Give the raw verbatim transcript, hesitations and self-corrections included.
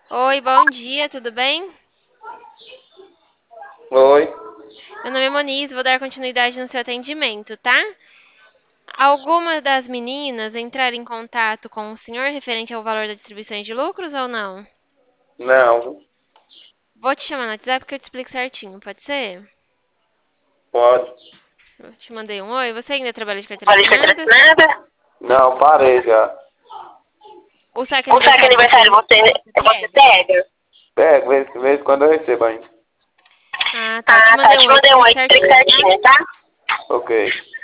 Oi, bom dia, tudo bem? Oi. Meu nome é Moniz, vou dar continuidade no seu atendimento, tá? Alguma das meninas entraram em contato com o senhor referente ao valor da distribuição de lucros ou não? Não, Vou te chamar no WhatsApp que eu te explico certinho, pode ser? pode. Eu te mandei um oi. Você ainda trabalha de carteira Pode ficar assinada? nada? Não, parei já. O saque O saque aniversário aniversário você, você, você você pega? pega? Pego, vez, vez quando eu recebo ainda. Ah, tá. Eu te Ah, tá. mandei um Te oi, te mandei um explico oi, te explico certinho, tá? certinho, tá? Ok.